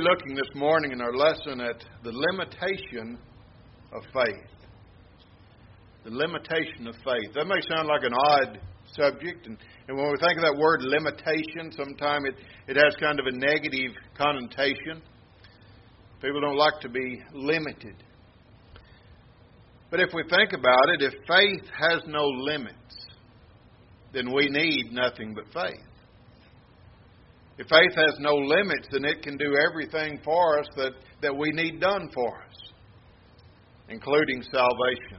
be looking this morning in our lesson at the limitation of faith. The limitation of faith. That may sound like an odd subject, and when we think of that word limitation, sometimes it has kind of a negative connotation. People don't like to be limited. But if we think about it, if faith has no limits, then we need nothing but faith. If faith has no limits, then it can do everything for us that we need done for us, including salvation.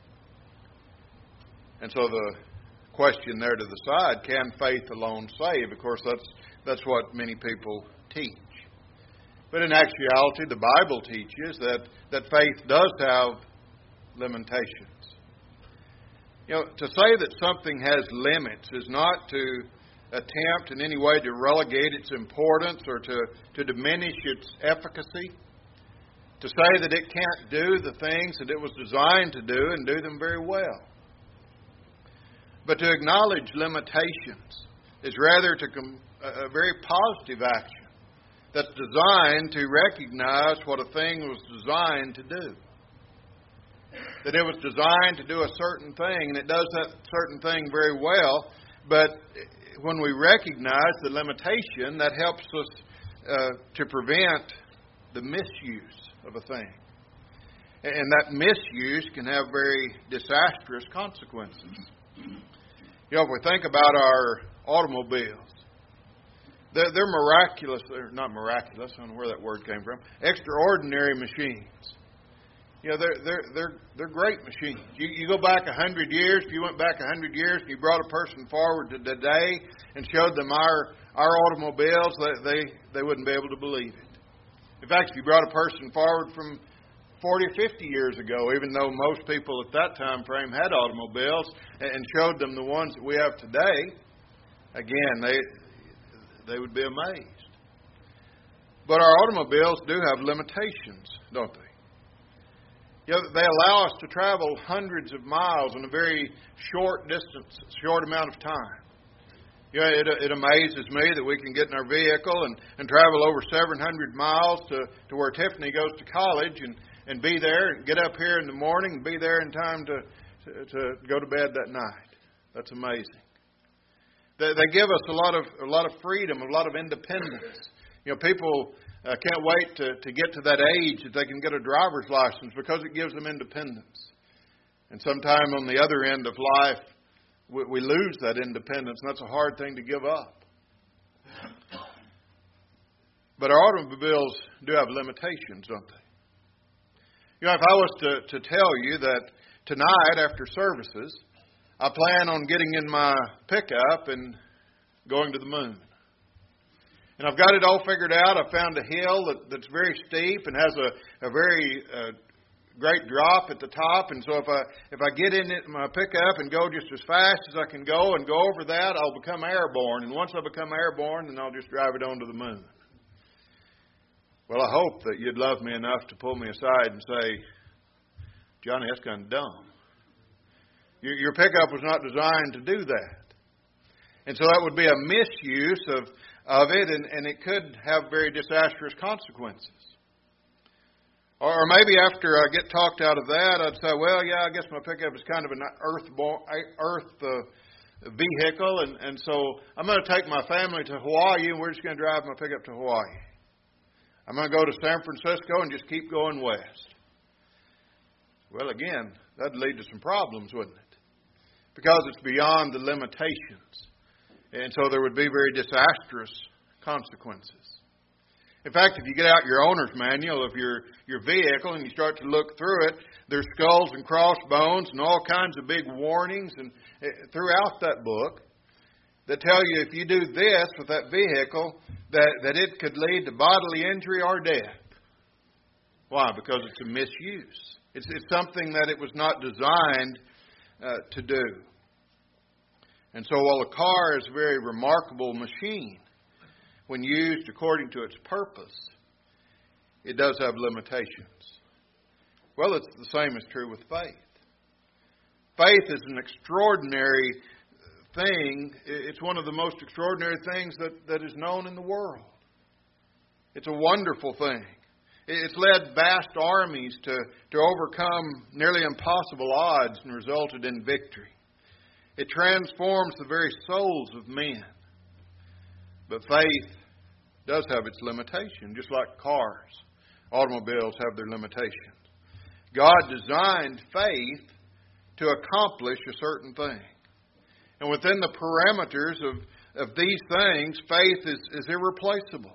And so the question there to the side, can faith alone save? Of course, that's what many people teach. But in actuality, the Bible teaches that faith does have limitations. You know, to say that something has limits is not to attempt in any way to relegate its importance or to diminish its efficacy. To say that it can't do the things that it was designed to do and do them very well. But to acknowledge limitations is rather a very positive action that's designed to recognize what a thing was designed to do. That it was designed to do a certain thing, and it does that certain thing very well, but when we recognize the limitation, that helps us to prevent the misuse of a thing. And that misuse can have very disastrous consequences. You know, if we think about our automobiles, they're miraculous, they're not miraculous, I don't know where that word came from, extraordinary machines. You know, they're great machines. You go back 100 years, if you went back 100 years and you brought a person forward to today and showed them our automobiles, they wouldn't be able to believe it. In fact, if you brought a person forward from 40 or 50 years ago, even though most people at that time frame had automobiles, and showed them the ones that we have today, again, they would be amazed. But our automobiles do have limitations, don't they? You know, they allow us to travel hundreds of miles in a very short distance, short amount of time. You know, it amazes me that we can get in our vehicle and travel over 700 miles to where Tiffany goes to college and be there and get up here in the morning and be there in time to go to bed that night. That's amazing. They give us a lot of freedom, a lot of independence. You know, people can't wait to get to that age that they can get a driver's license because it gives them independence. And sometime on the other end of life, we lose that independence, and that's a hard thing to give up. But our automobiles do have limitations, don't they? You know, if I was to tell you that tonight after services, I plan on getting in my pickup and going to the moon. And I've got it all figured out. I found a hill that's very steep and has a very great drop at the top. And so if I get in my pickup and go just as fast as I can go and go over that, I'll become airborne. And once I become airborne, then I'll just drive it on to the moon. Well, I hope that you'd love me enough to pull me aside and say, Johnny, that's kind of dumb. Your pickup was not designed to do that. And so that would be a misuse of it, and it could have very disastrous consequences. Or maybe after I get talked out of that, I'd say, well, yeah, I guess my pickup is kind of an earth vehicle, and so I'm going to take my family to Hawaii, and we're just going to drive my pickup to Hawaii. I'm going to go to San Francisco and just keep going west. Well, again, that'd lead to some problems, wouldn't it? Because it's beyond the limitations. And so there would be very disastrous consequences. In fact, if you get out your owner's manual of your vehicle and you start to look through it, there's skulls and crossbones and all kinds of big warnings and throughout that book that tell you if you do this with that vehicle, that it could lead to bodily injury or death. Why? Because it's a misuse. It's something that it was not designed to do. And so while a car is a very remarkable machine, when used according to its purpose, it does have limitations. Well, it's the same is true with faith. Faith is an extraordinary thing. It's one of the most extraordinary things that is known in the world. It's a wonderful thing. It's led vast armies to overcome nearly impossible odds and resulted in victory. It transforms the very souls of men. But faith does have its limitation, just like cars. Automobiles have their limitations. God designed faith to accomplish a certain thing. And within the parameters of these things, faith is irreplaceable.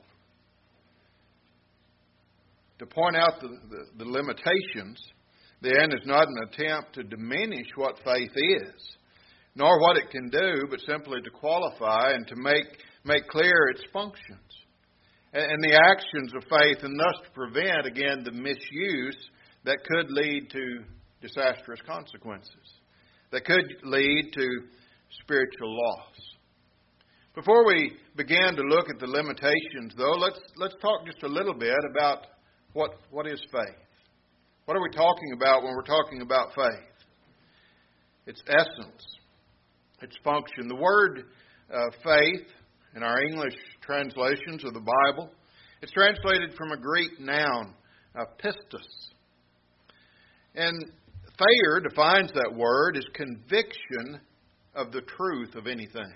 To point out the limitations, then, is not an attempt to diminish what faith is, nor what it can do, but simply to qualify and to make clear its functions. And the actions of faith, and thus to prevent, again, the misuse that could lead to disastrous consequences, that could lead to spiritual loss. Before we begin to look at the limitations, though, let's talk just a little bit about what is faith. What are we talking about when we're talking about faith? Its essence, its function. The word faith, in our English translations of the Bible, it's translated from a Greek noun, pistos. And Thayer defines that word as conviction of the truth of anything.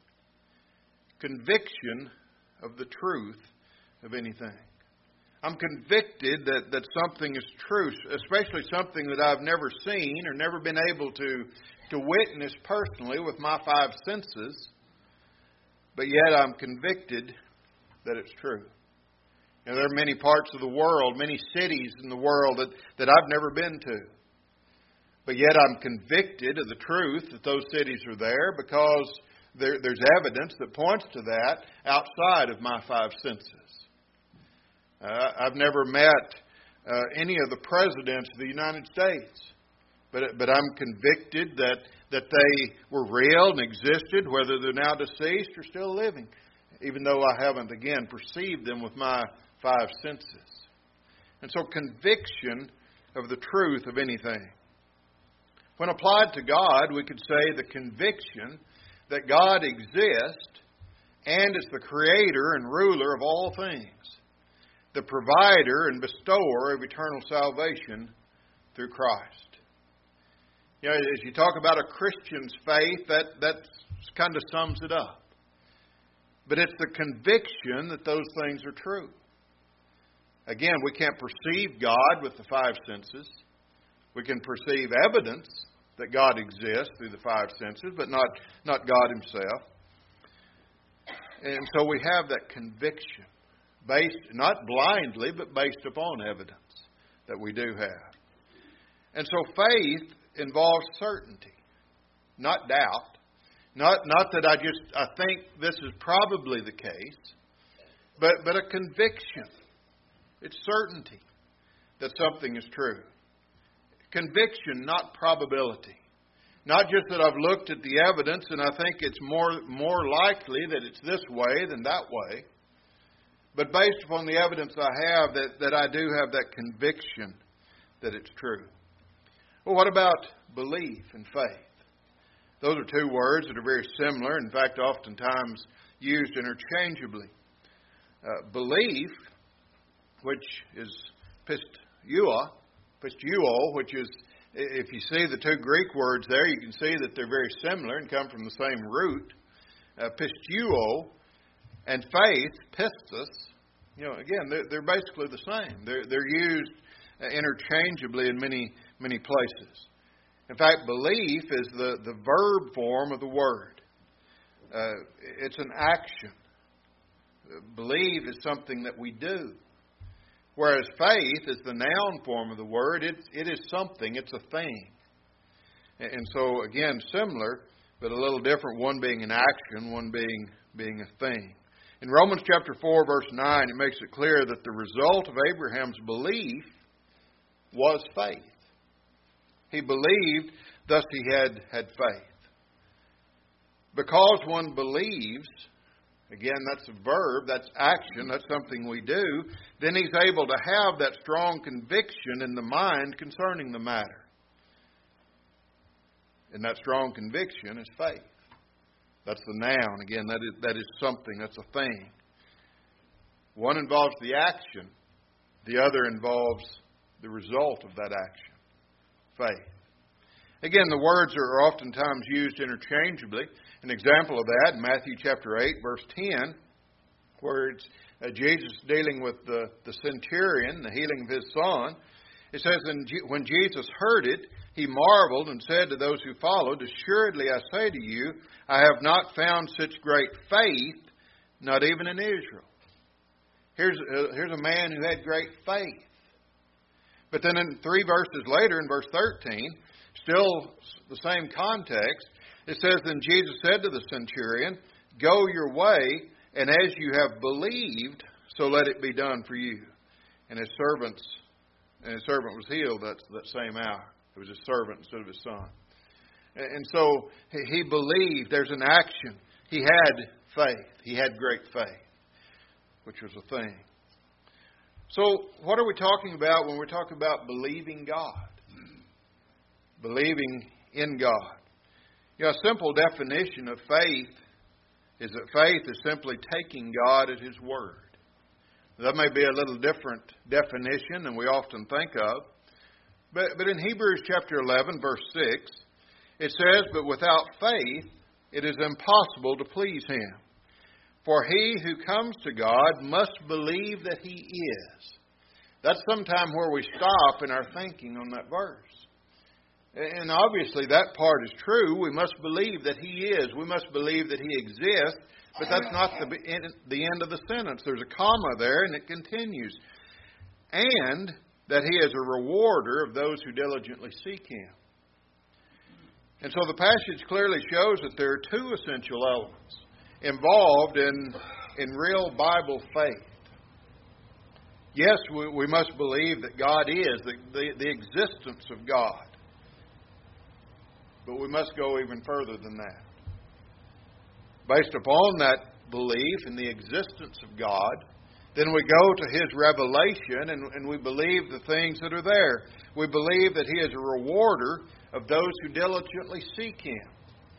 Conviction of the truth of anything. I'm convicted that something is true, especially something that I've never seen or never been able to witness personally with my five senses, but yet I'm convicted that it's true. You know, there are many parts of the world, many cities in the world that I've never been to. But yet I'm convicted of the truth that those cities are there because there's evidence that points to that outside of my five senses. I've never met any of the presidents of the United States, but I'm convicted that they were real and existed, whether they're now deceased or still living, even though I haven't, again, perceived them with my five senses. And so conviction of the truth of anything. When applied to God, we could say the conviction that God exists and is the creator and ruler of all things, the provider and bestower of eternal salvation through Christ. You know, as you talk about a Christian's faith, that kind of sums it up. But it's the conviction that those things are true. Again, we can't perceive God with the five senses. We can perceive evidence that God exists through the five senses, but not God Himself. And so we have that conviction, based not blindly, but based upon evidence that we do have. And so faith involves certainty, not doubt. Not that I think this is probably the case, but a conviction. It's certainty that something is true. Conviction, not probability. Not just that I've looked at the evidence and I think it's more likely that it's this way than that way, but based upon the evidence I have, that I do have that conviction that it's true. Well, what about belief and faith? Those are two words that are very similar, in fact, oftentimes used interchangeably. Belief, which is pistuo, which is, if you see the two Greek words there, you can see that they're very similar and come from the same root. Pistuo and faith, pistos, again, they're basically the same. They're used interchangeably in many places. In fact, belief is the verb form of the word. It's an action. Believe is something that we do. Whereas faith is the noun form of the word. It is something. It's a thing. And so, again, similar, but a little different. One being an action, one being a thing. In Romans chapter 4, verse 9, it makes it clear that the result of Abraham's belief was faith. He believed, thus he had faith. Because one believes, again, that's a verb, that's action, that's something we do, then he's able to have that strong conviction in the mind concerning the matter. And that strong conviction is faith. That's the noun. Again, that is something, that's a thing. One involves the action. The other involves the result of that action. Faith. Again, the words are oftentimes used interchangeably. An example of that in Matthew chapter 8, verse 10, where it's Jesus dealing with the centurion, the healing of his son. It says, when Jesus heard it, he marveled and said to those who followed, "Assuredly I say to you, I have not found such great faith, not even in Israel." Here's a man who had great faith. But then in 3 verses later, in verse 13, still the same context, it says, "Then Jesus said to the centurion, Go your way, and as you have believed, so let it be done for you." And his servant was healed that same hour. It was his servant instead of his son. And so he believed. There's an action. He had faith. He had great faith, which was a thing. So what are we talking about when we're talking about believing God? Believing in God. A simple definition of faith is that faith is simply taking God at His word. That may be a little different definition than we often think of. But in Hebrews chapter 11, verse 6, it says, "But without faith it is impossible to please Him. For he who comes to God must believe that He is." That's sometime where we stop in our thinking on that verse. And obviously that part is true. We must believe that He is. We must believe that He exists. But that's not the end of the sentence. There's a comma there, and it continues. "And that He is a rewarder of those who diligently seek Him." And so the passage clearly shows that there are 2 essential elements involved in real Bible faith. Yes, we must believe that God is, the existence of God. But we must go even further than that. Based upon that belief in the existence of God, then we go to His revelation and we believe the things that are there. We believe that He is a rewarder of those who diligently seek Him.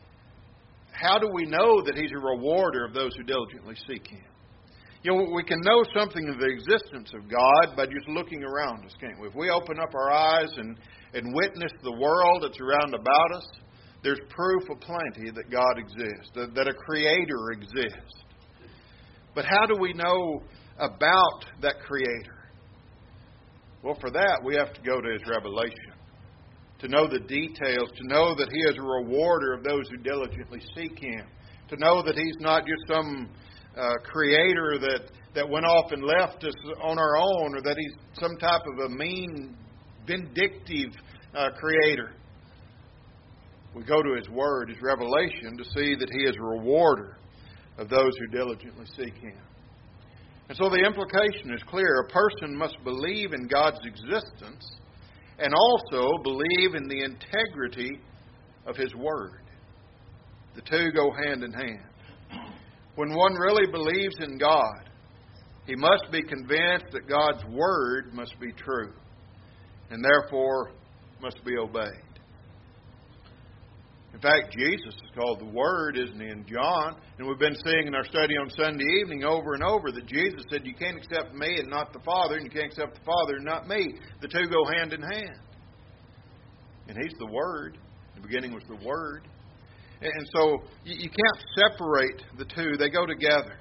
How do we know that He's a rewarder of those who diligently seek Him? We can know something of the existence of God by just looking around us, can't we? If we open up our eyes and witness the world that's around about us, there's proof aplenty that God exists, that a Creator exists. But how do we know about that Creator? Well, for that, we have to go to His revelation. To know the details, to know that He is a rewarder of those who diligently seek Him. To know that He's not just some Creator that went off and left us on our own, or that He's some type of a mean, vindictive Creator. We go to His Word, His revelation, to see that He is a rewarder of those who diligently seek Him. And so the implication is clear. A person must believe in God's existence and also believe in the integrity of His Word. The 2 go hand in hand. When one really believes in God, he must be convinced that God's Word must be true and therefore must be obeyed. In fact, Jesus is called the Word, isn't He, in John? And we've been seeing in our study on Sunday evening over and over that Jesus said, "You can't accept me and not the Father, and you can't accept the Father and not me." The 2 go hand in hand. And He's the Word. In the beginning was the Word. And so you can't separate the 2. They go together.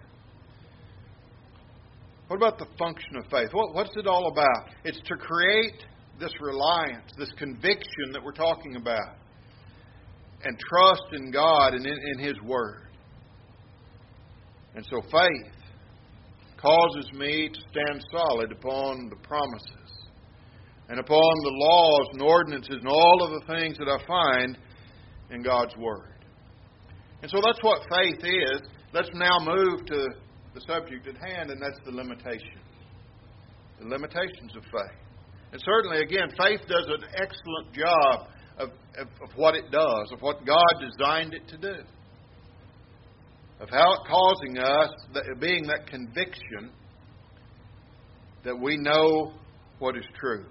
What about the function of faith? What's it all about? It's to create this reliance, this conviction that we're talking about, and trust in God and in His Word. And so faith causes me to stand solid upon the promises and upon the laws and ordinances and all of the things that I find in God's Word. And so that's what faith is. Let's now move to the subject at hand, and that's the limitations. The limitations of faith. And certainly, again, faith does an excellent job of what it does, of what God designed it to do. Of how it causing us, being that conviction that we know what is true.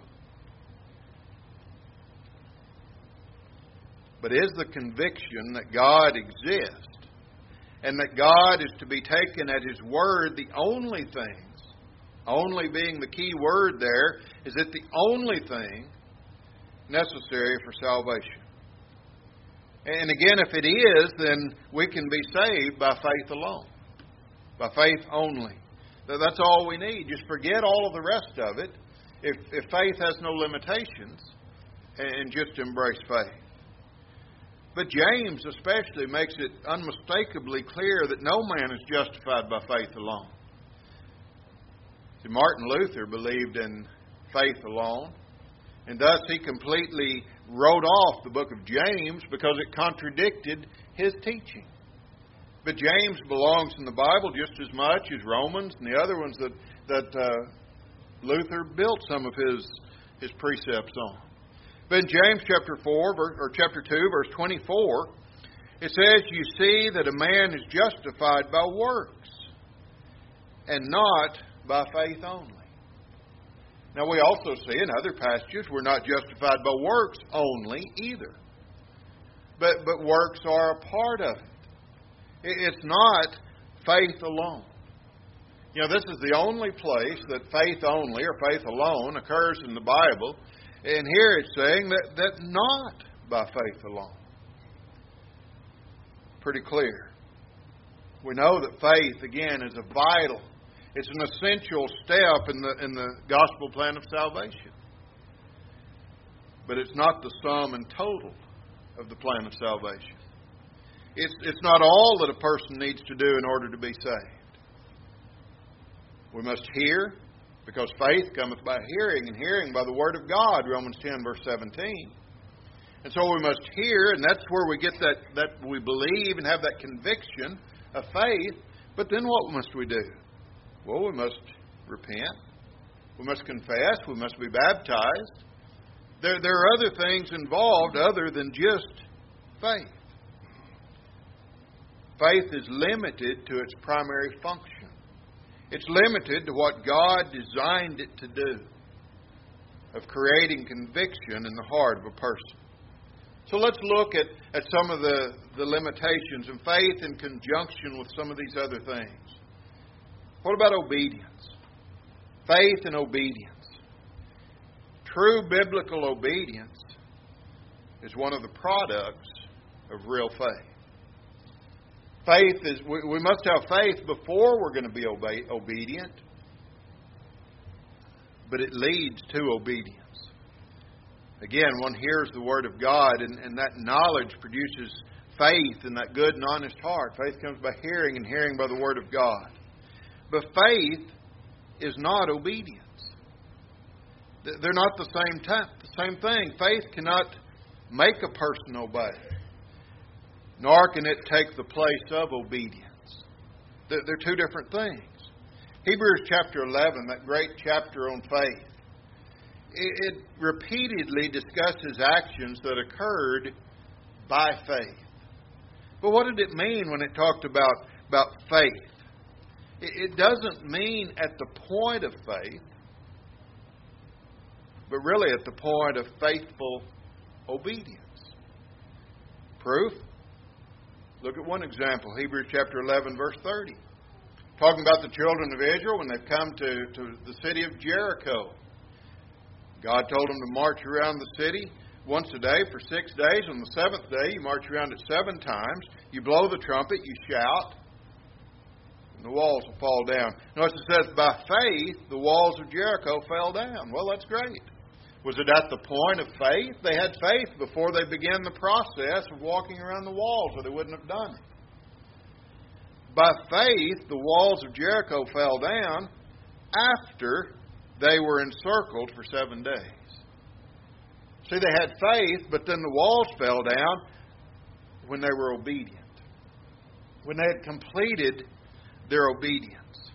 But is the conviction that God exists and that God is to be taken at His word the only things Only being the key word there, is it the only thing necessary for salvation? And again, if it is, then we can be saved by faith alone. By faith only. That's all we need. Just forget all of the rest of it. If faith has no limitations, and just embrace faith. But James especially makes it unmistakably clear that no man is justified by faith alone. See, Martin Luther believed in faith alone, and thus he completely wrote off the book of James because it contradicted his teaching. But James belongs in the Bible just as much as Romans and the other ones that Luther built some of his precepts on. But in James chapter 2, verse 24, it says, "You see that a man is justified by works, and not by faith only." Now we also see in other passages we're not justified by works only either. But works are a part of it. It's not faith alone. You know, this is the only place that faith only or faith alone occurs in the Bible. And here it's saying that not by faith alone. Pretty clear. We know that faith, again, is a vital, it's an essential step in the gospel plan of salvation. But it's not the sum and total of the plan of salvation. It's not all that a person needs to do in order to be saved. We must hear, because faith cometh by hearing, and hearing by the Word of God, Romans 10, verse 17. And so we must hear, and that's where we get that we believe and have that conviction of faith. But then what must we do? Well, we must repent. We must confess. We must be baptized. There are other things involved other than just faith. Faith is limited to its primary function. It's limited to what God designed it to do, of creating conviction in the heart of a person. So let's look at some of the limitations of faith in conjunction with some of these other things. What about obedience? Faith and obedience. True biblical obedience is one of the products of real faith. Faith is, we must have faith before we're going to be obedient, but it leads to obedience. Again, one hears the Word of God, and that knowledge produces faith in that good and honest heart. Faith comes by hearing, and hearing by the Word of God. But faith is not obedience. They're not the same thing. Faith cannot make a person obey, nor can it take the place of obedience. They're two different things. Hebrews chapter 11, that great chapter on faith, it repeatedly discusses actions that occurred by faith. But what did it mean when it talked about faith? It doesn't mean at the point of faith, but really at the point of faithful obedience. Proof? Look at one example, Hebrews chapter 11, verse 30. Talking about the children of Israel when they've come to the city of Jericho. God told them to march around the city once a day for 6 days. On the seventh day, you march around it 7 times. You blow the trumpet, you shout, and the walls will fall down. Notice it says, by faith, the walls of Jericho fell down. Well, that's great. Was it at the point of faith? They had faith before they began the process of walking around the walls, or they wouldn't have done it. By faith, the walls of Jericho fell down after they were encircled for 7 days. See, they had faith, but then the walls fell down when they were obedient. When they had completed their obedience.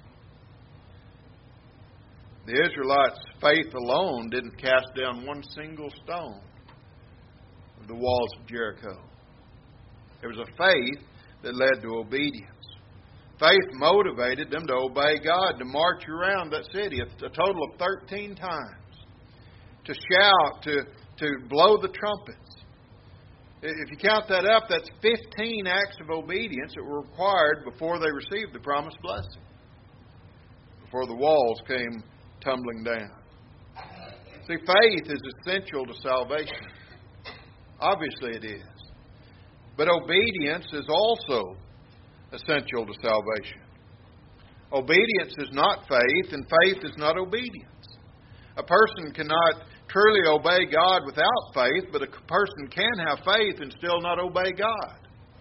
The Israelites' faith alone didn't cast down one single stone of the walls of Jericho. There was a faith that led to obedience. Faith motivated them to obey God, to march around that city a total of 13 times, to shout, to blow the trumpets. If you count that up, that's 15 acts of obedience that were required before they received the promised blessing. before the walls came tumbling down. See, faith is essential to salvation. Obviously it is. But obedience is also essential to salvation. Obedience is not faith, and faith is not obedience. A person cannot truly obey God without faith, but a person can have faith and still not obey God.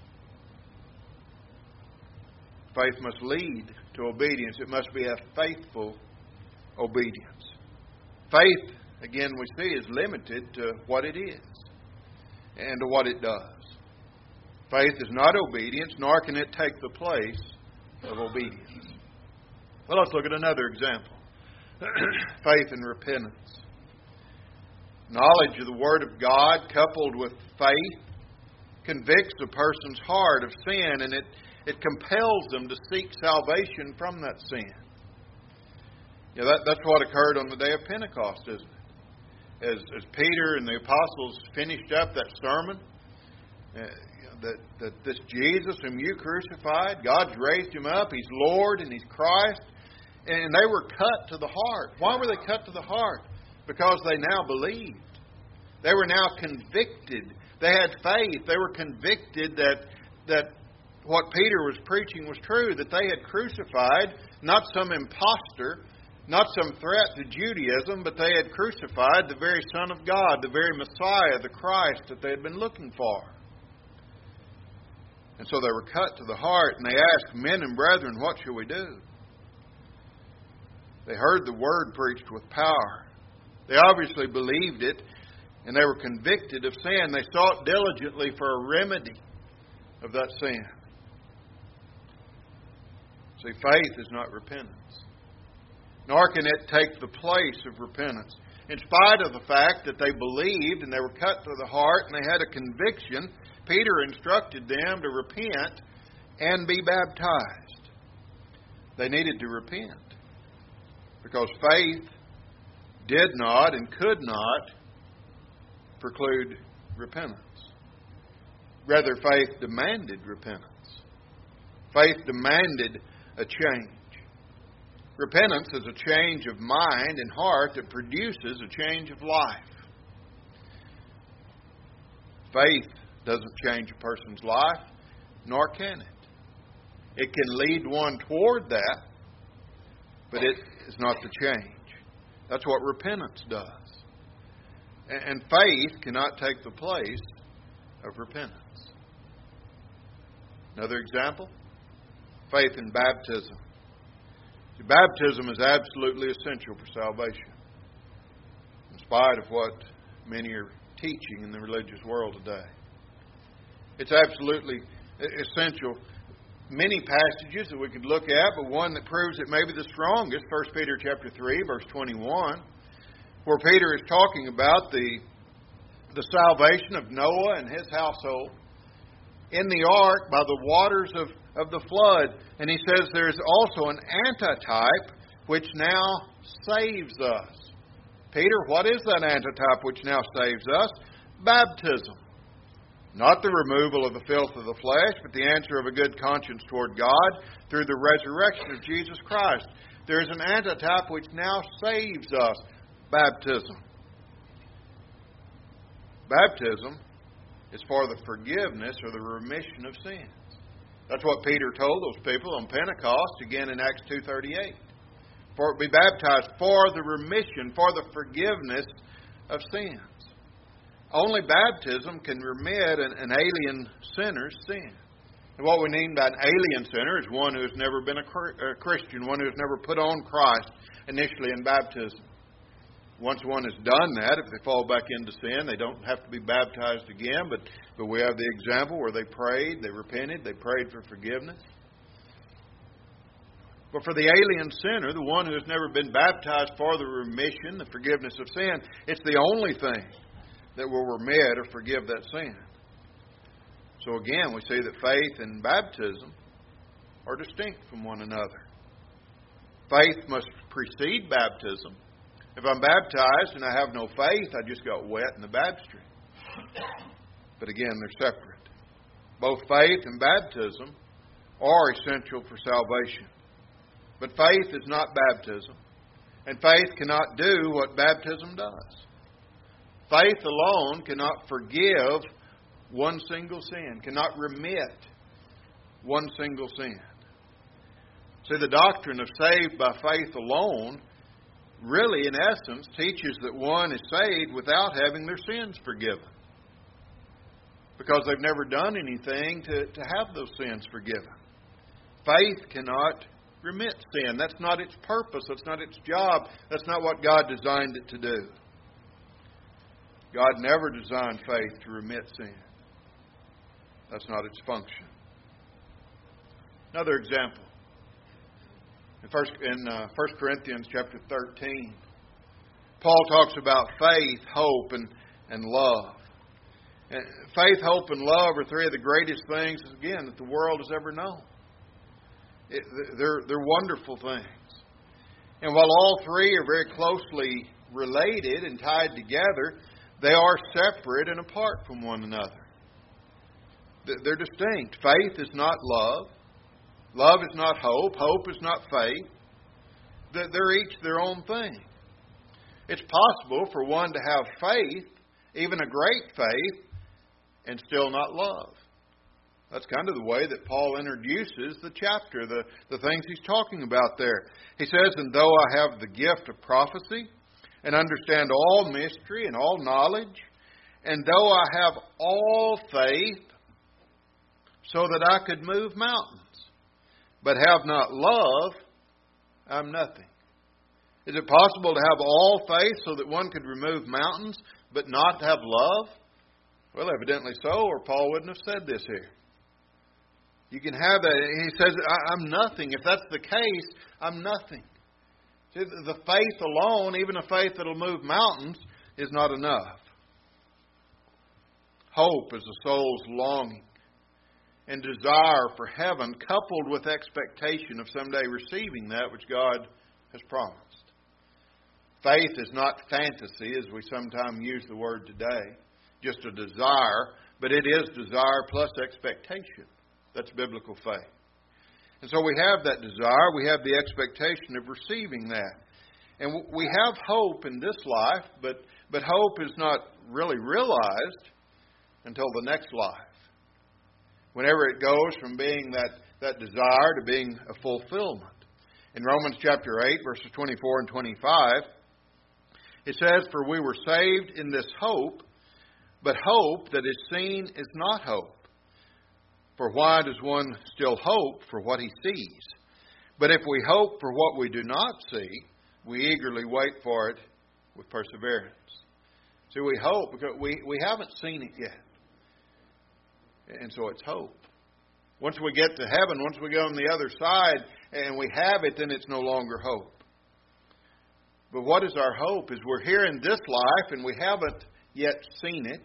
Faith must lead to obedience. It must be a faithful obedience. Faith, again, we see, is limited to what it is and to what it does. Faith is not obedience, nor can it take the place of obedience. Well, let's look at another example. Faith and repentance. Knowledge of the Word of God coupled with faith convicts a person's heart of sin, and it compels them to seek salvation from that sin. That's what occurred on the day of Pentecost, isn't it? As Peter and the apostles finished up that sermon, that this Jesus whom you crucified, God's raised Him up, He's Lord and He's Christ, and they were cut to the heart. Why were they cut to the heart? Because they now believed. They were now convicted. They had faith. They were convicted that what Peter was preaching was true, that they had crucified not some impostor, not some threat to Judaism, but they had crucified the very Son of God, the very Messiah, the Christ that they had been looking for. And so they were cut to the heart, and they asked, men and brethren, what shall we do? They heard the Word preached with power. They obviously believed it, and they were convicted of sin. They sought diligently for a remedy of that sin. See, faith is not repentance. Nor can it take the place of repentance. In spite of the fact that they believed and they were cut to the heart and they had a conviction, Peter instructed them to repent and be baptized. They needed to repent because faith did not and could not preclude repentance. Rather, faith demanded repentance. Faith demanded a change. Repentance is a change of mind and heart that produces a change of life. Faith doesn't change a person's life, nor can it. It can lead one toward that, but it is not the change. That's what repentance does. And faith cannot take the place of repentance. Another example, faith in baptism. See, baptism is absolutely essential for salvation, in spite of what many are teaching in the religious world today. It's absolutely essential. Many passages that we could look at, but one that proves it maybe the strongest, 1 Peter chapter 3, verse 21, where Peter is talking about the salvation of Noah and his household in the ark by the waters of the flood. And he says there is also an antitype which now saves us. Peter, what is that antitype which now saves us? Baptism. Not the removal of the filth of the flesh, but the answer of a good conscience toward God through the resurrection of Jesus Christ. There is an antitype which now saves us. Baptism. Baptism is for the forgiveness or the remission of sins. That's what Peter told those people on Pentecost, again in Acts 2:38. For be baptized for the remission, for the forgiveness of sins. Only baptism can remit an alien sinner's sin. And what we mean by an alien sinner is one who has never been a Christian, one who has never put on Christ initially in baptism. Once one has done that, if they fall back into sin, they don't have to be baptized again. But we have the example where they prayed, they repented, they prayed for forgiveness. But for the alien sinner, the one who has never been baptized for the remission, the forgiveness of sin, it's the only thing that will remit or forgive that sin. So again, we see that faith and baptism are distinct from one another. Faith must precede baptism. If I'm baptized and I have no faith, I just got wet in the baptistry. But again, they're separate. Both faith and baptism are essential for salvation. But faith is not baptism. And faith cannot do what baptism does. Faith alone cannot forgive one single sin, cannot remit one single sin. See, the doctrine of saved by faith alone really, in essence, teaches that one is saved without having their sins forgiven. Because they've never done anything to have those sins forgiven. Faith cannot remit sin. That's not its purpose. That's not its job. That's not what God designed it to do. God never designed faith to remit sin. That's not its function. Another example. In 1 Corinthians chapter 13, Paul talks about faith, hope, and love. And faith, hope, and love are three of the greatest things, again, that the world has ever known. They're wonderful things. And while all three are very closely related and tied together, they are separate and apart from one another. They're distinct. Faith is not love. Love is not hope. Hope is not faith. They're each their own thing. It's possible for one to have faith, even a great faith, and still not love. That's kind of the way that Paul introduces the chapter, the things he's talking about there. He says, "And though I have the gift of prophecy, and understand all mystery and all knowledge, and though I have all faith, so that I could move mountains, but have not love, I'm nothing." Is it possible to have all faith so that one could remove mountains, but not have love? Well, evidently so, or Paul wouldn't have said this here. You can have that. He says, I'm nothing. If that's the case, I'm nothing. See, the faith alone, even a faith that will move mountains, is not enough. Hope is the soul's longing and desire for heaven, coupled with expectation of someday receiving that which God has promised. Faith is not fantasy, as we sometimes use the word today, just a desire, but it is desire plus expectation. That's biblical faith. And so we have that desire, we have the expectation of receiving that. And we have hope in this life, but hope is not really realized until the next life. Whenever it goes from being that desire to being a fulfillment. In Romans chapter 8, verses 24 and 25, it says, "For we were saved in this hope, but hope that is seen is not hope. For why does one still hope for what he sees? But if we hope for what we do not see, we eagerly wait for it with perseverance." See, we hope because we haven't seen it yet. And so it's hope. Once we get to heaven, once we go on the other side and we have it, then it's no longer hope. But what is our hope? Is we're here in this life and we haven't yet seen it.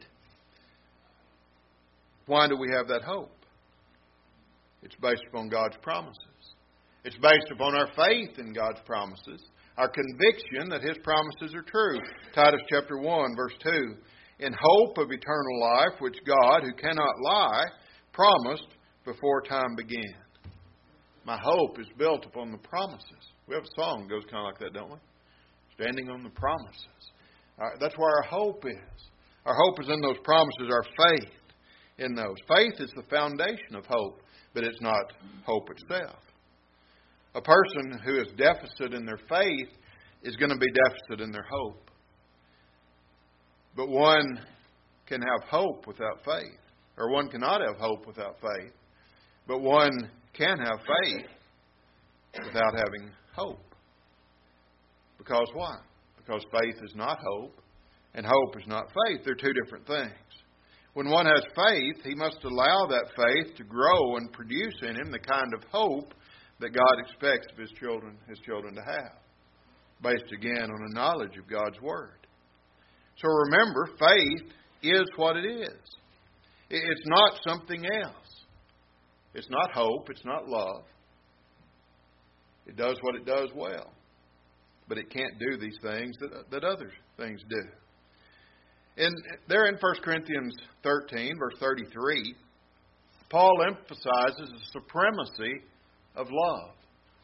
Why do we have that hope? It's based upon God's promises. It's based upon our faith in God's promises, our conviction that His promises are true. Titus chapter 1, verse 2, "In hope of eternal life, which God, who cannot lie, promised before time began." My hope is built upon the promises. We have a song that goes kind of like that, don't we? Standing on the promises. That's where our hope is. Our hope is in those promises, our faith in those. Faith is the foundation of hope, but it's not hope itself. A person who is deficit in their faith is going to be deficit in their hope. But one can have hope without faith. Or one cannot have hope without faith. But one can have faith without having hope. Because why? Because faith is not hope, and hope is not faith. They're two different things. When one has faith, he must allow that faith to grow and produce in him the kind of hope that God expects of His children to have, based again on a knowledge of God's Word. So remember, faith is what it is. It's not something else. It's not hope. It's not love. It does what it does well. But it can't do these things that other things do. And there in 1 Corinthians 13, verse 33, Paul emphasizes the supremacy of love.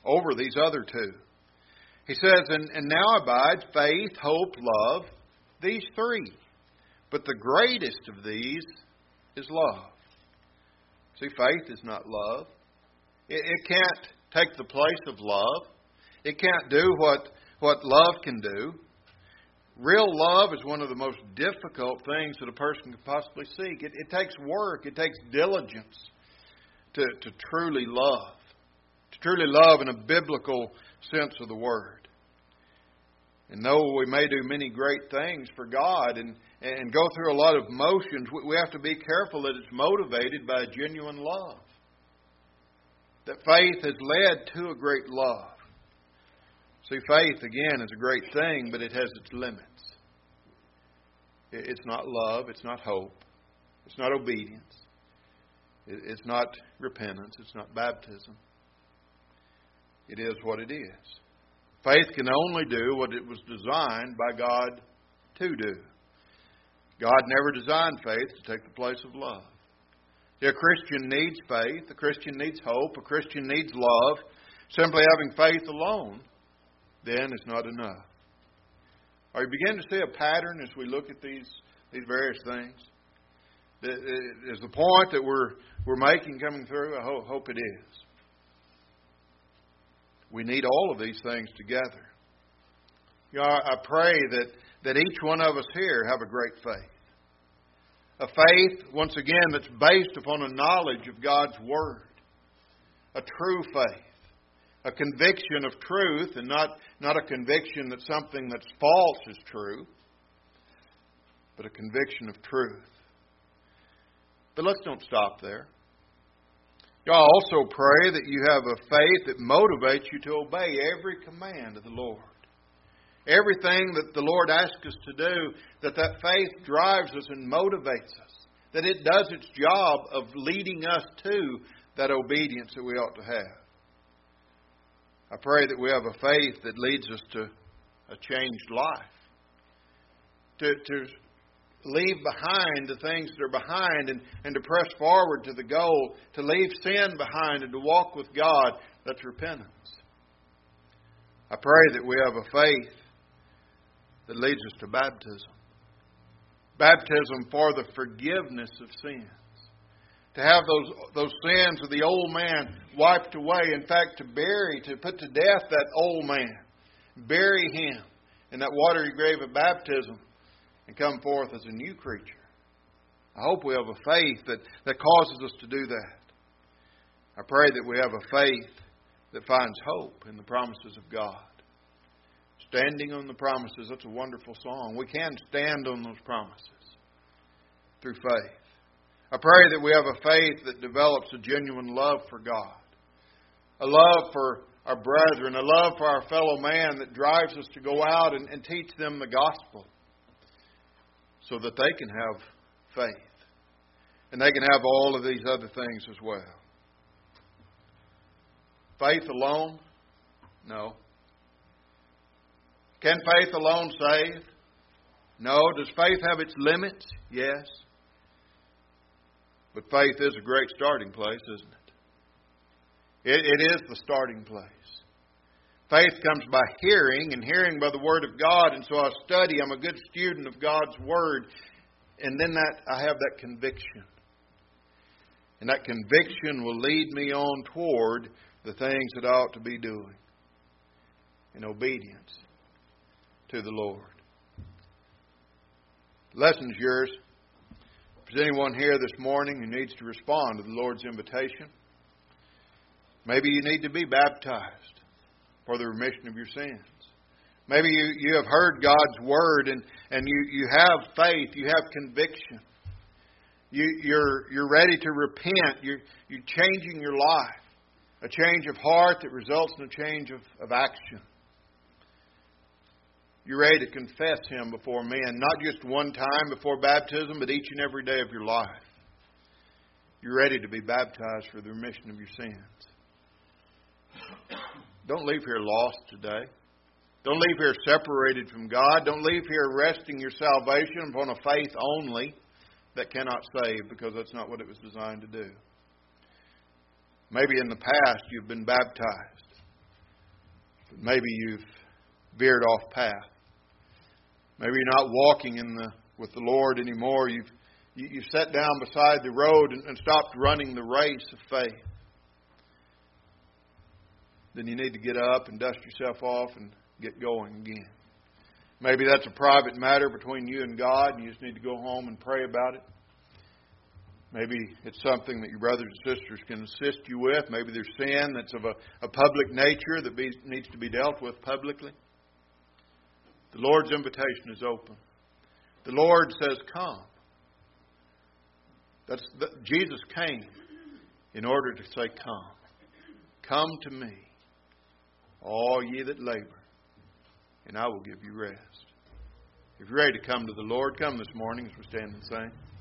over these other two. He says, and now abides faith, hope, love, these three. But the greatest of these is love. See, faith is not love. It can't take the place of love. It can't do what love can do. Real love is one of the most difficult things that a person could possibly seek. It takes work. It takes diligence to truly love. To truly love in a biblical sense of the word. And though we may do many great things for God and go through a lot of motions, we have to be careful that it's motivated by a genuine love. That faith has led to a great love. See, faith, again, is a great thing, but it has its limits. It's not love. It's not hope. It's not obedience. It's not repentance. It's not baptism. It is what it is. Faith can only do what it was designed by God to do. God never designed faith to take the place of love. A Christian needs faith. A Christian needs hope. A Christian needs love. Simply having faith alone, then, is not enough. Are you beginning to see a pattern as we look at these various things? Is the point that we're making coming through? I hope it is. We need all of these things together. You know, I pray that each one of us here have a great faith. A faith, once again, that's based upon a knowledge of God's Word. A true faith. A conviction of truth, and not a conviction that something that's false is true, but a conviction of truth. But let's don't stop there. I also pray that you have a faith that motivates you to obey every command of the Lord. Everything that the Lord asks us to do, that faith drives us and motivates us. That it does its job of leading us to that obedience that we ought to have. I pray that we have a faith that leads us to a changed life. To leave behind the things that are behind and to press forward to the goal. To leave sin behind and to walk with God. That's repentance. I pray that we have a faith that leads us to baptism. Baptism for the forgiveness of sins. To have those sins of the old man wiped away. In fact, to put to death that old man. Bury him in that watery grave of baptism and come forth as a new creature. I hope we have a faith that causes us to do that. I pray that we have a faith that finds hope in the promises of God. Standing on the promises, that's a wonderful song. We can stand on those promises through faith. I pray that we have a faith that develops a genuine love for God. A love for our brethren. A love for our fellow man that drives us to go out and teach them the gospel. So that they can have faith. And they can have all of these other things as well. Faith alone? No. Can faith alone save? No. Does faith have its limits? Yes. But faith is a great starting place, isn't it? It is the starting place. Faith comes by hearing, and hearing by the Word of God. And so I study. I'm a good student of God's Word. And then I have that conviction. And that conviction will lead me on toward the things that I ought to be doing in obedience to the Lord. The lesson's yours. If there's anyone here this morning who needs to respond to the Lord's invitation, maybe you need to be baptized for the remission of your sins. Maybe you have heard God's Word and you have faith, you have conviction. You're ready to repent. You're changing your life. A change of heart that results in a change of action. You're ready to confess Him before men, not just one time before baptism, but each and every day of your life. You're ready to be baptized for the remission of your sins. Don't leave here lost today. Don't leave here separated from God. Don't leave here resting your salvation upon a faith only that cannot save, because that's not what it was designed to do. Maybe in the past you've been baptized. Maybe you've veered off path. Maybe you're not walking with the Lord anymore. You've sat down beside the road and stopped running the race of faith. Then you need to get up and dust yourself off and get going again. Maybe that's a private matter between you and God, and you just need to go home and pray about it. Maybe it's something that your brothers and sisters can assist you with. Maybe there's sin that's of a public nature that needs to be dealt with publicly. The Lord's invitation is open. The Lord says, come. Jesus came in order to say, come. Come to me, all ye that labor, and I will give you rest. If you're ready to come to the Lord, come this morning as we stand and sing.